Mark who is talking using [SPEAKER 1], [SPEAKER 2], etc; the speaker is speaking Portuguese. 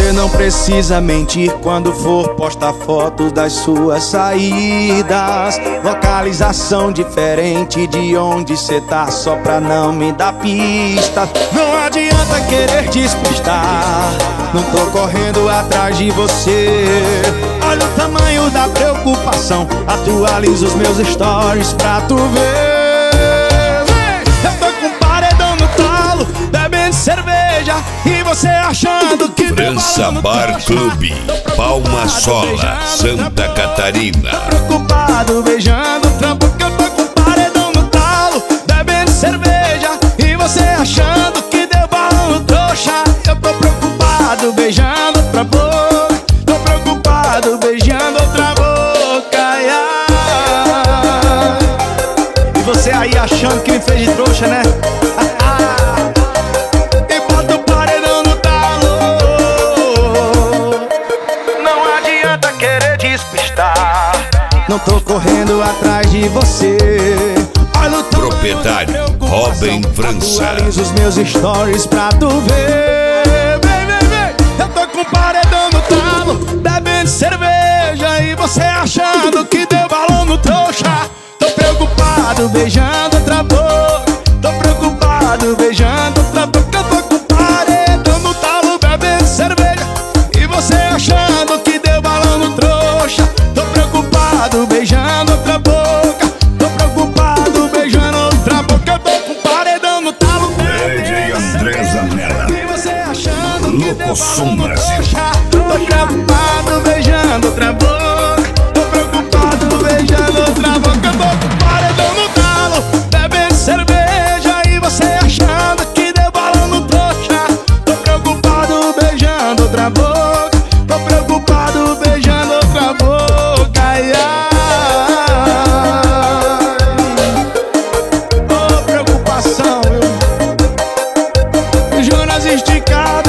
[SPEAKER 1] Você não precisa mentir quando for postar fotos das suas saídas. Localização diferente de onde cê tá, só pra não me dar pista. Não adianta querer despistar, não tô correndo atrás de você. Olha o tamanho da preocupação, atualiza os meus stories pra tu ver. Eu tô com paredão no talo, bebendo cerveja, e você achando que
[SPEAKER 2] França Bar Clube, Palma Sola, Santa Catarina.
[SPEAKER 1] Tô preocupado beijando o trampo, que eu tô com paredão no talo, bebendo cerveja, e você achando que deu balão no trouxa. Eu tô preocupado beijando outra boca, tô preocupado beijando outra boca, ai, ai. E você aí achando que me fez de trouxa, né? E bota o paredão no talo. Não adianta querer despistar, não tô correndo atrás de você. Olha o tamanho
[SPEAKER 2] Proprietário
[SPEAKER 1] da preocupação,
[SPEAKER 2] Robin França.
[SPEAKER 1] atualiza os meus stories pra tu ver. Vem, vem, vem. Eu tô com paredão no talo, bebendo cerveja, e você achando que deu balão no trouxa. Tô preocupado beijando outra boca, tô preocupado beijando outra boca. Eu tô com paredão no talo, bebendo cerveja, e você achando que deu balão no trouxa. Tô preocupado beijando outra boca, tô preocupado beijando outra boca. Eu tô com paredão no talo,
[SPEAKER 2] DJ André Zanella,
[SPEAKER 1] e você achando que deu
[SPEAKER 2] Louco Som
[SPEAKER 1] balão no
[SPEAKER 2] Brasil.
[SPEAKER 1] trouxa. Tô preocupado beijando outra boca, tô preocupado beijando outra boca. Eu tô com paredão no talo, bebendo cerveja, e você achando que deu balão no trouxa. Tô preocupado beijando outra boca, tô preocupado beijando outra boca, ai, ai. Ô, preocupação, viu? Jonas esticado.